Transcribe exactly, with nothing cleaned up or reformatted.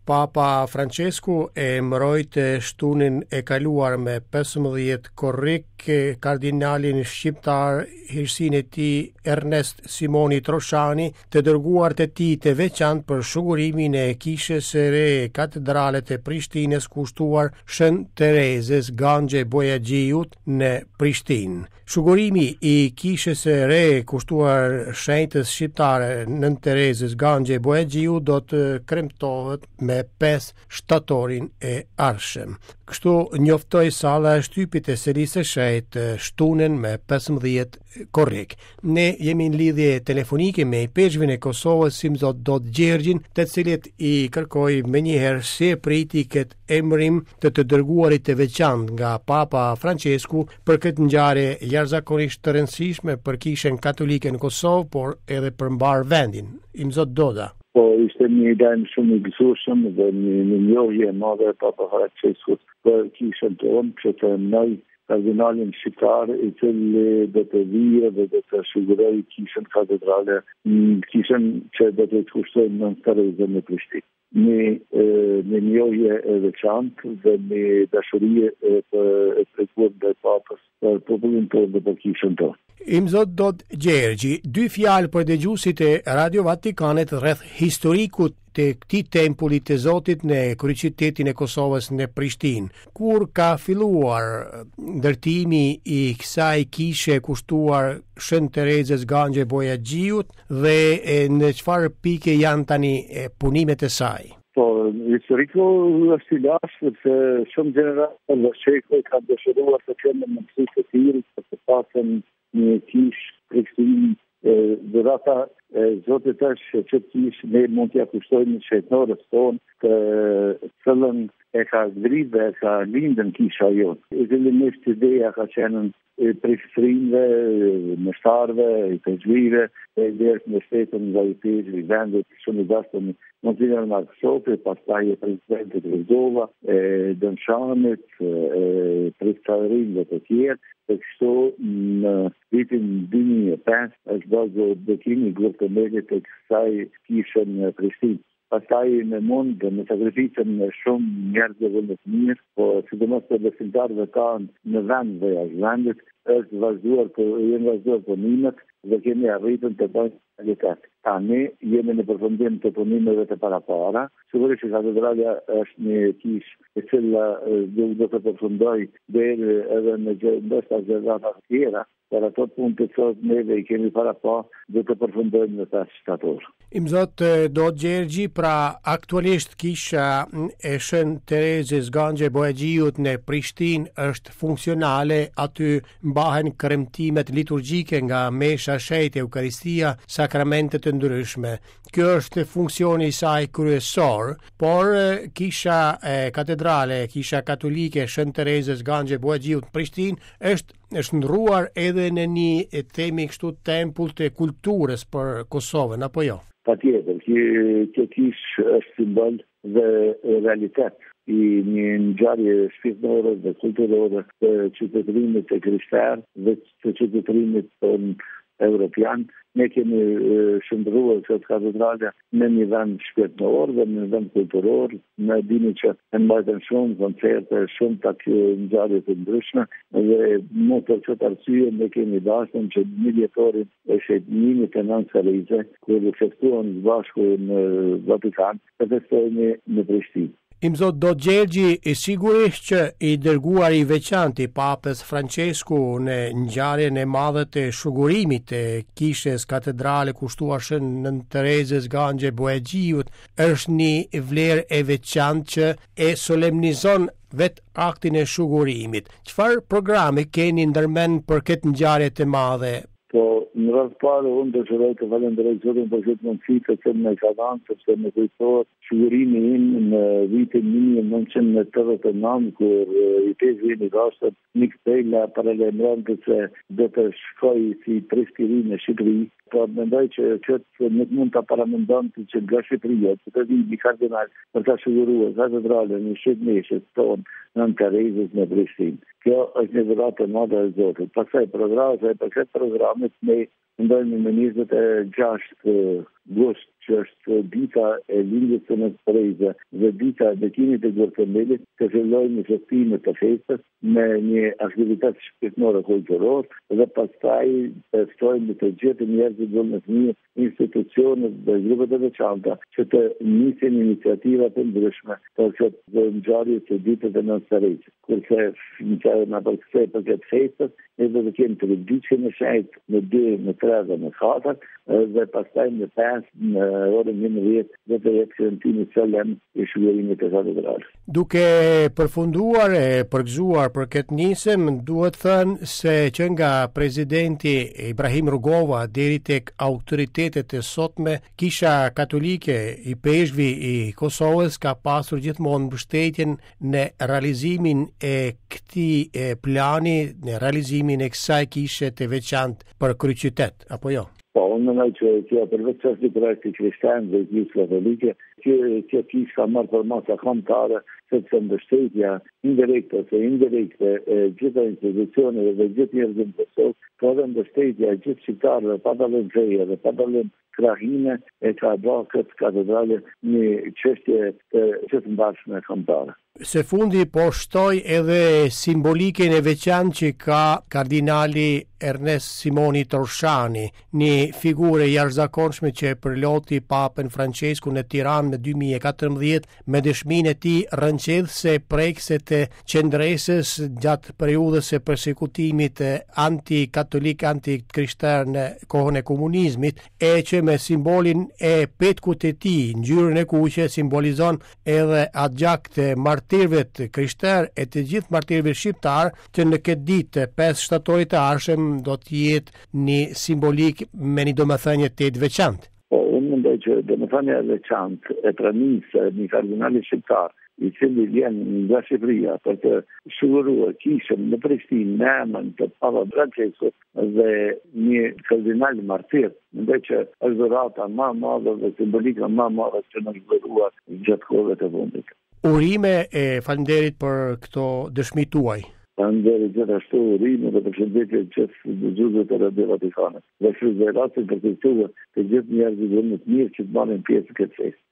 Papa Francesku e mbrojtë shtunin e kaluar me pesëmbëdhjetë korrik kardinalin shqiptar hirësinë e tij Ernest Simoni Troshani të dërguar të tij të veçantë për shugurimin e kishës së re katedrale të Prishtinës kushtuar Shën Terezes Ganxhe Bojaxhiut në Prishtinë. Shugurimi i kishës së re kushtuar shenjtës shqiptare Nën Terezes Ganxhe Bojaxhiu do të kremtohet me pesë shtatorin e ardhshëm. Kështu njoftoi salla e shtypit e serisë së shenjtë shtunen me pesëmbëdhjetë korrik. Ne jemi në lidhje telefonike me peshqvin e Kosovës Simzot Dot Gjergjin, të cilit i kërkoi menjëherë si e priti këtë emërim të të dërguarit të veçantë nga Papa Francesku për këtë ngjarje jashtëzakonisht të rëndësishme për Kishën Katolike në Kosovë, por edhe për mbar vendin. Imzot Doda. Po, ishte një idejnë shumë i gëzueshëm dhe një, një njohje e madhe e Papa Franceskut për kishën tonë, që të nëj kardinalin shqiptar i cili do të vijë dhe do të siguroj kishën katedrale, kishën që do të kushtojnë Nën Terezën në Prishtinë. Një, një njohje e veçantë dhe një dashuri e treguar ndaj Papës për popullin tonë dhe për kishën tonë. Imzot Dot Gjergji, dy fjalë për dëgjuesit e Radio Vatikanet rreth historikut të këtij tempulli të Zotit në kryeqytetin e Kosovës në Prishtinë. Kur ka filluar ndërtimi i kësaj kishe kushtuar Shën Terezes Ganxhe Bojaxhiut dhe në çfarë pike janë tani punimet e saj? Po, historiku është i lashtë, sepse shumë gjenerata dhe shekuj ka dëshiruar të kenë mundësi të tillë për të pasur një kishë Prishtinë. Dhe rata e Zotit është që kishë ne mund t'ja kushtojnë shenjtorës tonë, të cëllën e ka ngritë dhe e ka lindën kisha jotë. Fillimisht ideja ka qenë e prishtinëve, mështarëve, i peshqvive, e dherë në shtetën nga i peshqvi vendet shumë i dashur Monsinjor Markshopi, pastaj e presidentit Rizova, e Dënshanit, e prestarin dhe të tjerë. Dhe kështu në vitin dy mijë e pesë është bërë bekimi i grupit të mediat të kësaj kishe në Prishtinë. Pastaj në mund dhe në sakrificën në shumë njerëzve në të mirë, po sidomos për besimtarëve kanë në vend dhe jashtë vendit, është vazhduar për, jenë vazhduar punimet dhe kemi arritur të bëjmë realitet. Tani jemi në përfundim të punimeve të parapara. Sigurisht që katedralja është një kishë e cila do të përfundoj deri edhe në ndoshta gjërata të tjera, për ato punë të cilat neve i kemi para pa, do të përfundojmë në pesë shtator. Imzot Dot Gjergji, pra aktualisht kisha e Shën Terezes Ganxhe Bojaxhiut në Prishtinë është funksionale, aty mbahen kremtimet liturgjike nga mesha shenjtë, eukaristia, sakramente të ndryshme. Kjo është funksioni i saj kryesor, por kisha e katedrale, kisha katolike Shën Terezes Ganxhe Bojaxhiut në Prishtinë është është ndruar edhe në një themi kështu tempull të kulturës për Kosovën, apo jo? Patjetër, kjo kishë është simbol dhe realitet i një ngjarje shpirtërore dhe kulturore të qytetërimit të krishterë dhe të qytetërimit tonë evropian. Ne kemi shndruar këtë katedrale në një vend shpirtëror dhe në një vend kulturor. Ne dini që e mbajtën shumë koncerte, shumë takë ngjarje të ndryshme dhe më për këtë arsye ne kemi dashur që një dhjetorin e shënimit të Nën Terezës, kur u ftuan bashku në Vatikan, të festojnë në Prishtinë. Imzot Dot Gjergji, i sigurisht që i dërguar i veçantë i Papës Francesku në ngjarjen e madhe të shugurimit të kishës katedrale kushtuar Shën Nën Terezes Ganxhe Bojaxhiut është një vlerë e veçantë që e solemnizon vetë aktin e shugurimit. Çfarë programe keni ndërmend për këtë ngjarje të madhe? Po, në rreth parë unë dëshiroj të falenderoj Zotin për këtë mundësi të që më ka dhënë, sepse më kujtohet shugurimi im në vitin një mijë e nëntëqind e tetëdhjetë e nëntë, kur i peshqvi i dashur Nik Pejla paralajmëronte se do të shkoj si preskiri në Shqipëri. Po mendoj që këtë nuk mund ta paramendon që nga Shqipëria të të vinë një kardinal për ta siguruar katedralen në Shqipërisë tonë Nën Terezes në Prishtinë. Kjo është një dhuratë e madhe e Zotit. Pastaj programe, për këtë programit ne ndojmë në njëzet e gjashtë gusht që është dita e lindjes së Nës Tereze dhe dita e betimit të Gjorkëmbelit, të fillojnë në festimet të festës me një aktivitet shpirtëror kulturor dhe pastaj të ftojmë të gjithë njerëzit dhe në një institucionet dhe grupet e veçanta që të nisin iniciativa të ndryshme për këtë ngjarje të ditës së Nës Tereze. Kurse në në përkthej për këtë festës, ne do të kemi tradicion në shajt në dy, në tre dhe në katër, dhe pastaj në pesë në orën njëmbëdhjetë do të jetë kremtimi solemn i shërbimit të katedralës. Duke përfunduar e përgëzuar për këtë nisëm, duhet thënë se që nga presidenti Ibrahim Rugova deri tek autoritetet e sotme, Kisha Katolike i Peshqvi i Kosovës ka pasur gjithmonë mbështetjen në realizimin e këtij plani, në realizimin e kësaj kishe të veçantë për kryeqytet, apo jo? Po, unë mendoj që kjo përveç çështjes projekti krishterë dhe Kishë Katolike, që kjo kishë ka marrë formata kombëtare, sepse mbështetja indirekte ose indirekte e gjitha institucioneve dhe gjithë njerëzit të Kosovës, ka dhe mbështetja e gjithë shqiptarëve pa dallim feje dhe pa dallim krahine e ka bërë këtë katedrale një çështje të gjithë mbarshme kombëtare. Se fundi po shtoj edhe simbolikën e veçantë që ka kardinali Ernest Simoni Torshani, një figurë jashtëzakonshme që përloti Papën Francesku në Tiranë në dy mijë e katërmbëdhjetë me dëshminë e tij rënqedhëse prekse të qendresës gjatë periudhës së përsekutimit anti-katolik, anti-krishterë në kohën e komunizmit, e që me simbolin e petkut e tij, ngjyrën e kuqe, simbolizon edhe atë gjak të martirëve të krishterë e të gjithë martirëve shqiptar, që në këtë ditë pesë shtatorit të ardhshëm do të jetë një simbolik me një domethënie të veçantë. Po, unë mendoj që domethënia e veçantë e pranisë një kardinali shqiptar i cili vjen nga Shqipëria për të shuguruar kishën në Prishtinë në emër të Papa Francesku dhe një kardinal martir, mendoj që është dhurata më e madhe dhe simbolika më e madhe që na është dhuruar gjatë kohëve të fundit. Urime e faleminderit për këto dëshmi tuaj. Faleminderit gjithashtu urime dhe përshëndetje gjithë dëgjuesve të Radio Vatikanit. Dhe shpresoj rastin për të thënë të gjithë njerëzit më të mirë që të marrin pjesë në këtë festë.